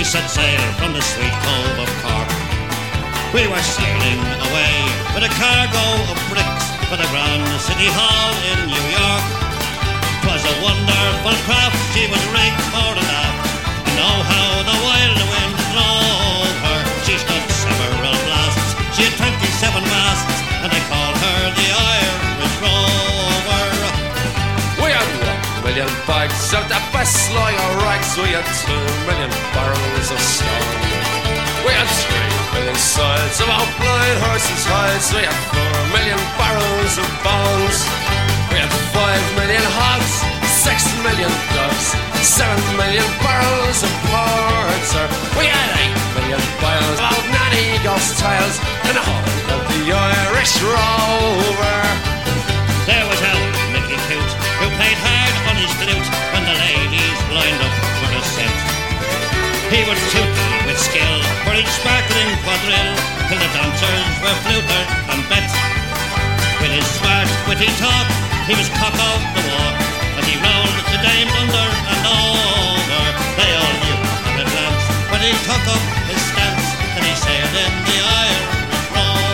set sail from the sweet cove of Cork. We were sailing away with a cargo of bricks for the Grand City Hall in New York. 'Twas a wonderful craft, she was rigged fore and aft, and know how the wild wind drove her. She stood several blasts, she had 27 masts, and they called her the Irish Rover. We had 1 million bags of the best lager rags, we had 2 million barrels of stone. We had 3 million sides of our blind horses' hides, we had 4 million barrels of bones. We had 5 million hogs, 6 million doves, 7 million barrels of porter. We had 8 million bales of old nanny ghost tales, and the whole of the Irish Rover. There was old Mickey Coot, who played hard on his flute when the ladies lined up for the set. He would toot with skill for each sparkling quadrille, till the dancers were flutered and bet. With his smart, witty talk, he was cock of the walk, and he rolled the dames under and over. They all knew at a glance when he took up his stance, and he sailed in the Irish Rover.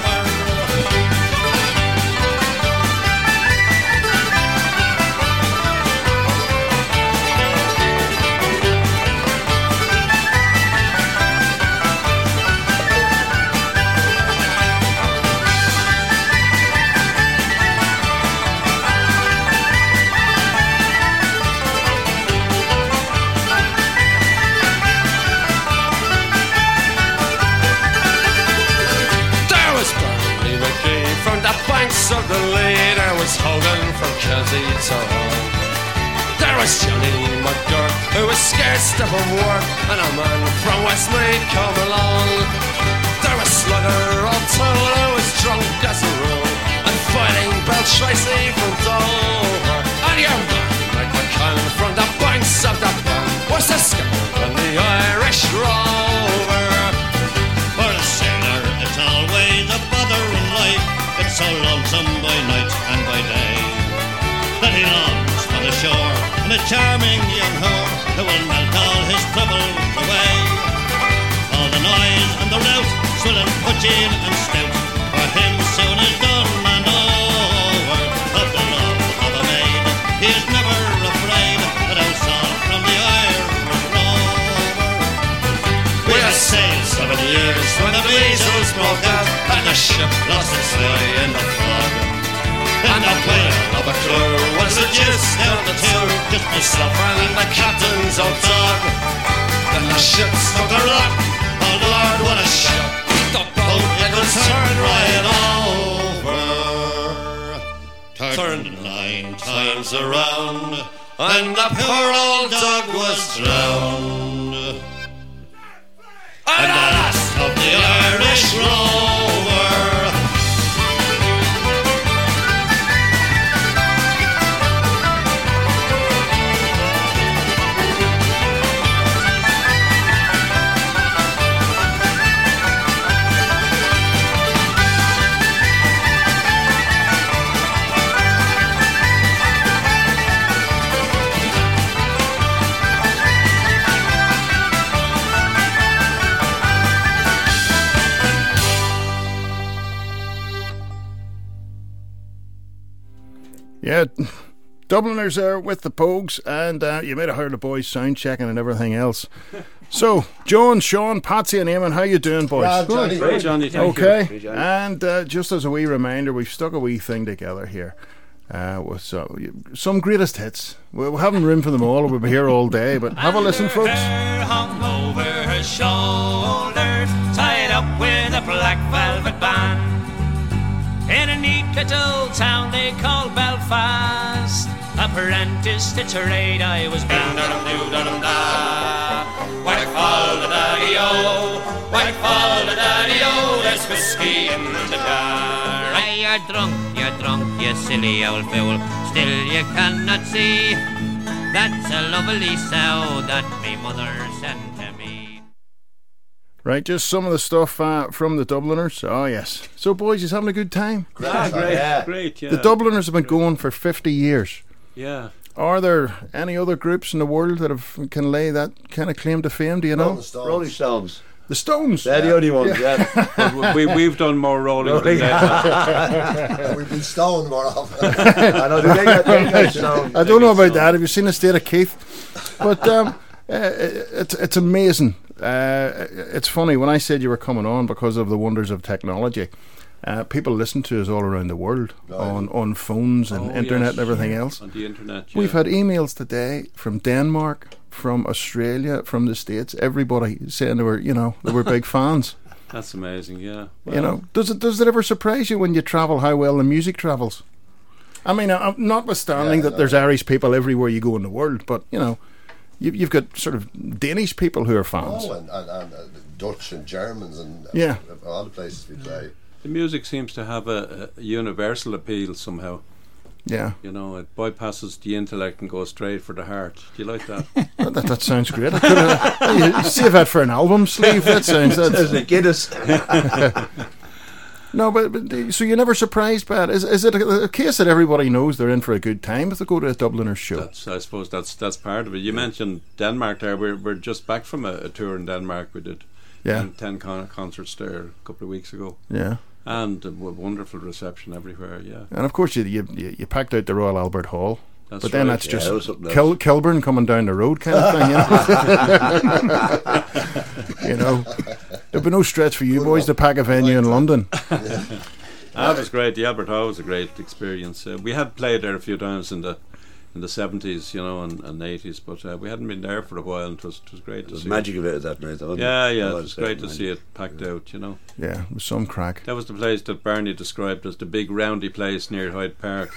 From the banks of the Lee, there was Hogan from Kelsey to Hull. There was Johnny McGurk, who was scared stiff of work, and a man from Westmeath come along. There was Slugger O'Toole, who was drunk as a rule, and fighting Bell Tracy from Dover. And your man, Mike McCann, from the banks of the Bann, was the skipper on the Irish Rover. For a sailor, it's always a bother in life. It's so lonesome by night and by day, that he longs for the shore and a charming young whore who will melt all his troubles away. All the noise and the rout, swilling, pudging and stout, for him soon is done and over. Of the love of a maid, he is never afraid, that I'll sail from the Irish Rover. We have sailed 7 years when the measles broke out, and the ship lost its way in the fog. And the whale of a crew was a juice down the two, just myself and the captain's old dog. Then the ship struck a rock, oh Lord, what a shock. The boat, it was turned right over, turned 9 times around, and the poor old dog was drowned. And the last of the Irish Rover. Yeah, Dubliners are with the Pogues, and you might have heard the boys sound checking and everything else. So, John, Sean, Patsy and Eamon, how you doing, boys? Good. Great, Johnny. Thank Okay, you. and just as a wee reminder, we've stuck a wee thing together here with some greatest hits. We haven't room for them all, we'll be here all day, but have a listen, folks. Her hung over her shoulder, tied up with a black velvet band. In a neat little town they call Belfast, apprentice to trade I was bound. Whack fall the daddy-o, whack fall the daddy-o, there's whiskey in the jar. Aye, you're drunk, you silly old fool, still you cannot see, that's a lovely sow that me mother sent to me. Right, just some of the stuff from the Dubliners. Oh, yes. So, boys, he's having a good time. Yeah, great. The Dubliners have been going for 50 years. Yeah. Are there any other groups in the world that can lay that kind of claim to fame? Do you know? Rolling Stones. The Stones. They're the only ones. Yeah. We've done more rolling than that. We've been stoned more often. I know they got stoned. I don't know about that. Have you seen the state of Keith? But it's amazing. It's funny when I said you were coming on because of the wonders of technology. People listen to us all around the world on phones and internet and everything else. On the internet, We've had emails today from Denmark, from Australia, from the States. Everybody saying they were big fans. That's amazing. Yeah. Well, does it ever surprise you when you travel how well the music travels? I mean, notwithstanding that there's Irish people everywhere you go in the world, but you've got sort of Danish people who are fans. Oh, and Dutch and Germans and all the places we play. The music seems to have a universal appeal somehow. Yeah. It bypasses the intellect and goes straight for the heart. Do you like that? that sounds great. I could have save that for an album sleeve. That sounds. There's a Guinness. No, but so you're never surprised by it. Is it a case that everybody knows they're in for a good time if they go to a Dubliners show? I suppose that's part of it. You mentioned Denmark there. We're just back from a tour in Denmark. We did 10 concerts there a couple of weeks ago. Yeah. And a wonderful reception everywhere, yeah. And of course you packed out the Royal Albert Hall. That's then right. that's just Kilburn coming down the road kind of thing, There'd be no stretch for you boys to pack a venue in London. That was great. The Albert Hall was a great experience. We had played there a few times in the 70s, and 80s, but we hadn't been there for a while, and it was great to see. Magic of it that night, wasn't it? Yeah, it was great to see it packed out, Yeah, it was some crack. That was the place that Barney described as the big roundy place near Hyde Park.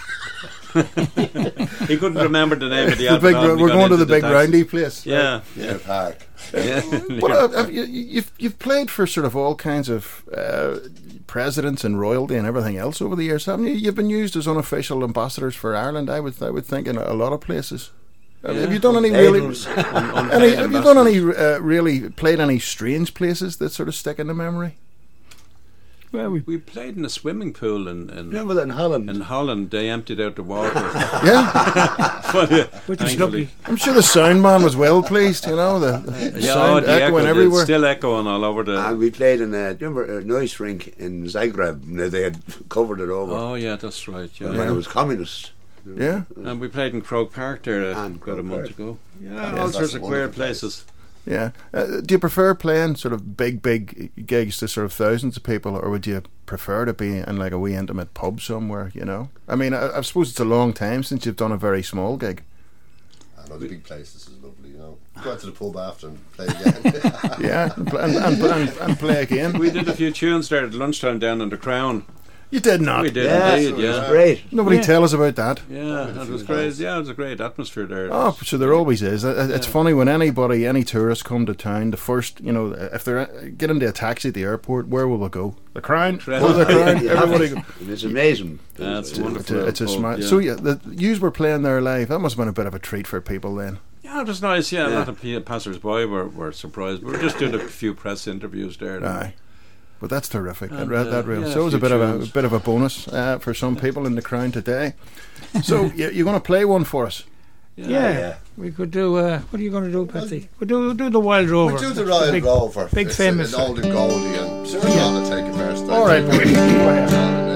He couldn't remember the name of the Albert Hall. We're going to the big roundy place. Yeah, Park. Yeah. Well, you've played for sort of all kinds of presidents and royalty and everything else over the years, haven't you? You've been used as unofficial ambassadors for Ireland. I would think in a lot of places. Have you done any really? Have you done any really played any strange places that sort of stick in the memory? Well, we played in a swimming pool in Remember that in Holland? In Holland, they emptied out the water. Yeah, which is lovely. I'm sure the sound man was well pleased. The sound echoing everywhere. It's still echoing all over the. And we played in do you remember a noise rink in Zagreb? They had covered it over. Oh yeah, that's right. Yeah, when it was communist. Yeah, and we played in Croke Park there about a month ago. Yeah, all sorts of queer places. Yeah. Do you prefer playing sort of big gigs to sort of thousands of people, or would you prefer to be in like a wee intimate pub somewhere, I mean, I suppose it's a long time since you've done a very small gig. I know the big places is lovely, Go out to the pub after and play again. Yeah, and play again. We did a few tunes there at lunchtime down in the Crown. You did not. We did indeed, It was great. Nobody tell us about that. Yeah, that was great. Yeah, it was a great atmosphere there. Oh, so there always is. It's funny when any tourists come to town, the first, if they get into a taxi at the airport, where will they go? The Crown. Go to the Crown. Everybody go. It's amazing. That's wonderful. It's a smart. Yeah. So yous were playing there live. That must have been a bit of a treat for people then. Yeah, it was nice. Yeah, a lot of passers-by were surprised. We were just doing a few press interviews there. Aye. But that's terrific. And, that really. So it was a bit of a bonus for some people in the Crown today. So you're going to play one for us? Yeah. We could do. What are you going to do, Patsy? We'll do the Wild Rover. We'll do the Royal Rover. Big famous. An old and Goldie, and Sean will take it first. All right, boys. Go ahead.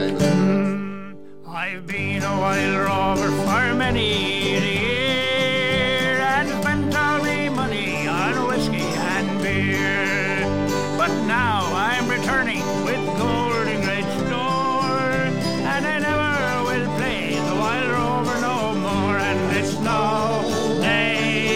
I've been a wild rover for many a year and spent all my money on whiskey and beer. But now I'm returning with gold in great store, and I never will play the wild rover no more. And it's no, they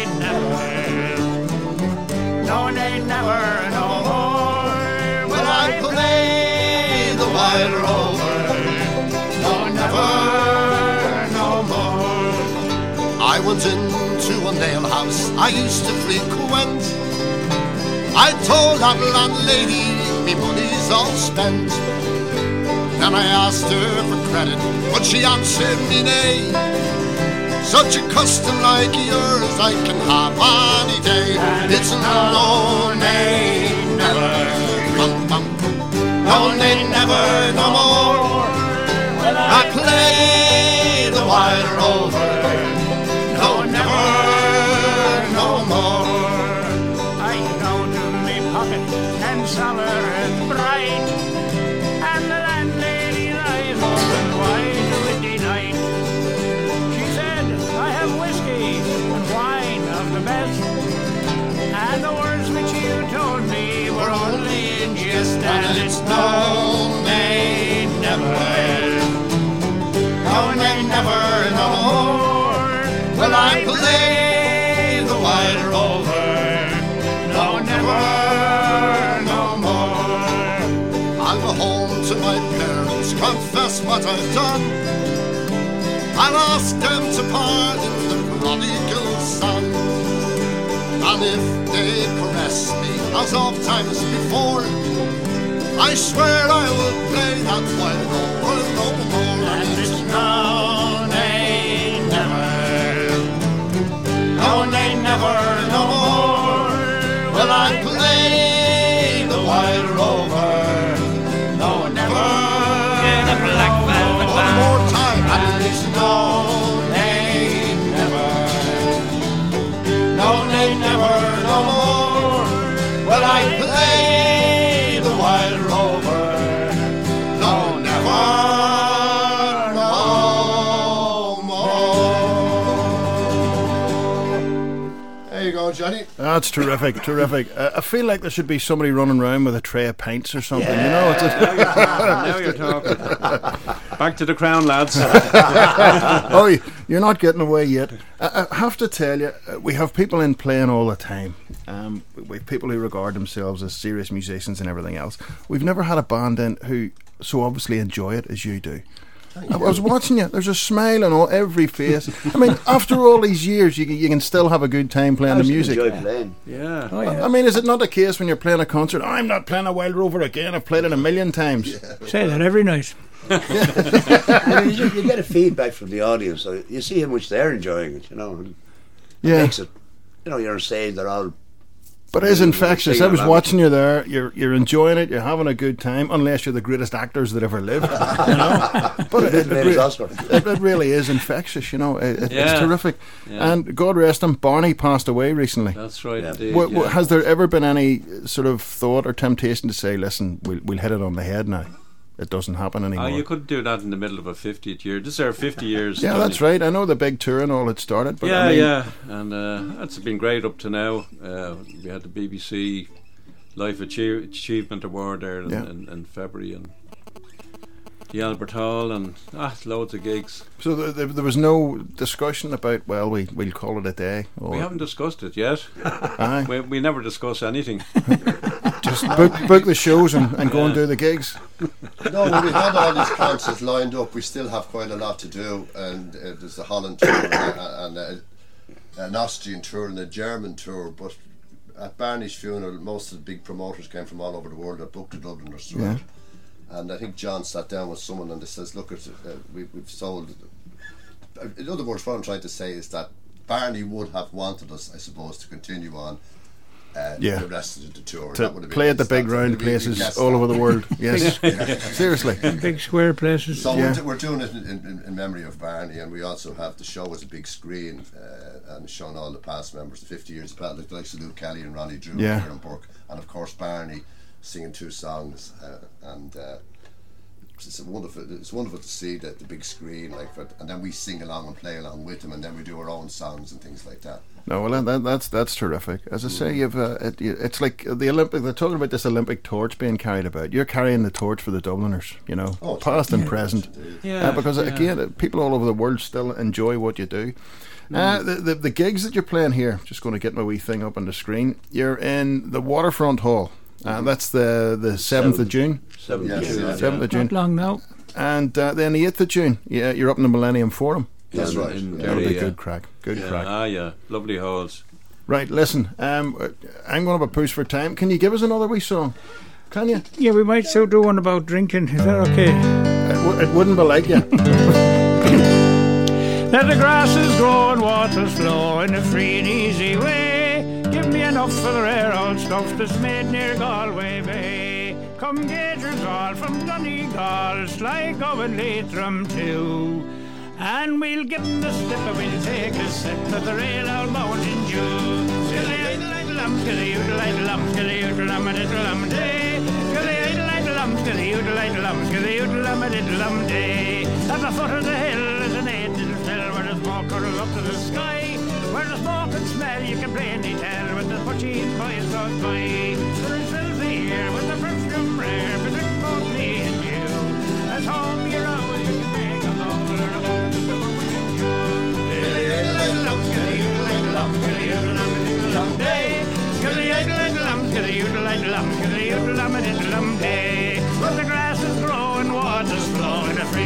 never, no more will I play the wild rover. No, never, no more. I went into a nail house I used to frequent. I told that landlady me money's all spent. Then I asked her for credit, but she answered me nay. Such a custom like yours I can have any day. It's no, nay, never, no, nay, never, no more. I play the wild rover. No, it's no, nay, never. No, nay, never, no more will I play the Wild Rover. No, never, no more. I'll go home to my parents, confess what I've done. I'll ask them to pardon the prodigal son. And if they caress me as oft times before, I swear I will play that Wild Rover no more. And it's no, nay, never. No, nay, never, no more will I play the Wild Rover. No, never. The Black Velvet One Band. more time. And it's no, nay, never. No, nay, never, no more will I play the Wild Rover. No, never, no more. There you go, Johnny. That's terrific, terrific. I feel like there should be somebody running around with a tray of pints or something. You know, it's Now you're talking. Back to the Crown, lads. oh, you're not getting away yet. I have to tell you, we have people in playing all the time. We have people who regard themselves as serious musicians and everything else. We've never had a band in who so obviously enjoy it as you do. I was watching you. There's a smile on every face. I mean, after all these years, you can still have a good time playing the music. Enjoy playing. Yeah. Oh, yeah. I mean, is it not the case when you're playing a concert? I'm not playing a Wild Rover again. I've played it a million times. Say that every night. I mean, you get a feedback from the audience. So you see how much they're enjoying it, you know. And it Yeah. makes it, you know, you're on stage, they're all... But it is infectious. I was Singing watching you there. You're enjoying it. You're having a good time, unless you're the greatest actors that ever lived. You know? But it really is infectious. You know, it's terrific. Yeah. And God rest him, Barney passed away recently. That's right. Yeah. Indeed, Has there ever been any sort of thought or temptation to say, "Listen, we'll hit it on the head now"? It doesn't happen anymore. you couldn't do that in the middle of a 50th year. This is our 50 years. Yeah, Tony. that's right. I know the big tour and all had started. But Yeah, I mean, yeah. And that's been great up to now. We had the BBC Life Achievement Award there in February, and the Albert Hall, and loads of gigs. So there was no discussion about, well, we'll call it a day. Or, We haven't discussed it yet. Aye. we never discuss anything. Just book the shows and go and do the gigs. No, when we had all these concerts lined up, we still have quite a lot to do. And there's the Holland tour and an Austrian tour and a German tour. But at Barney's funeral, most of the big promoters came from all over the world that booked the Dubliners throughout. Yeah. And I think John sat down with someone and they says, look, we've sold... In other words, what I'm trying to say is that Barney would have wanted us, I suppose, to continue on the rest of the tour. To play at the big round places all over the world. Yes. Seriously. Big square places. So we're doing it in memory of Barney, and we also have the show as a big screen and showing all the past members, the 50 years past, like Luke Kelly and Ronnie Drew and Kieran Burke, and of course Barney singing 2 songs, and it's wonderful to see the big screen, and then we sing along and play along with them, and then we do our own songs and things like that. No, well, that's terrific. As I say, it's like the Olympic. They're talking about this Olympic torch being carried about. You're carrying the torch for the Dubliners, you know, past and present. Because again, people all over the world still enjoy what you do. The gigs that you're playing here, just going to get my wee thing up on the screen. You're in the Waterfront Hall. That's the 7th of June. 7th of June. Not long now. And then the 8th of June, you're up in the Millennium Forum. That's right. That'll be good crack. Good crack. Lovely halls. Right, listen, I'm going to have a push for time. Can you give us another wee song? Can you? Yeah, we might still do one about drinking. Is that okay? It wouldn't be like you. Let the grasses grow and waters flow in a free and easy way. Give me enough for the rare old stuff that's made near Galway Bay. Come gaugers all from Donegal, Sligo and Leitrim too. And we'll give them the slip and we'll take a sip of the real old Mountain Dew. Skilly-idle-idle-lum, skilly-udle-idle-lum, skilly-udle-idle-lum-day. Skilly-idle-idle-lum, skilly-udle-idle-lum, skilly-udle-idle-lum-day. At the foot of the hill is an 8-inch hill where the smoke curls up to the sky. Where the smoke and smell you can plainly tell when the butchie boys go by. The rituals here with the perfume rare, but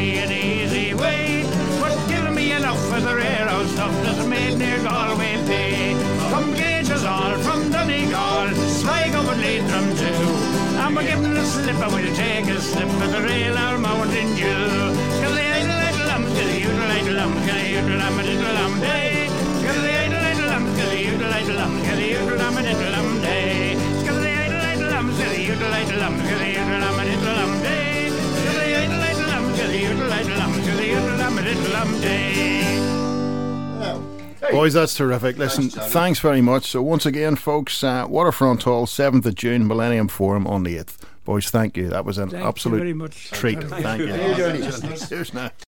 free and easy way. But give me enough for the rare old stuff that's made near Galway Bay. Come gauge us all from Donegal, Sligo and Leitrim too. And we're giving a slip and we'll take a slip of the rail our Mountain Dew. Cause the idle lambs, cause the idle lambs, cause the idle lamb and idle lamb day. Cause the idle lambs, cause the idle lambs, cause the idle lamb and idle lamb day. Cause the idle lambs, cause the idle lambs, cause the idle lamb and idle lamb day. Cause the idle lambs, cause the idle lambs, cause the idle lamb and idle lamb day. Boys, that's terrific. Listen, thanks very much. So once again, folks, Waterfront Hall, 7th of June, Millennium Forum on the 8th. Boys, thank you. That was an absolute treat. Thank you. Cheers now.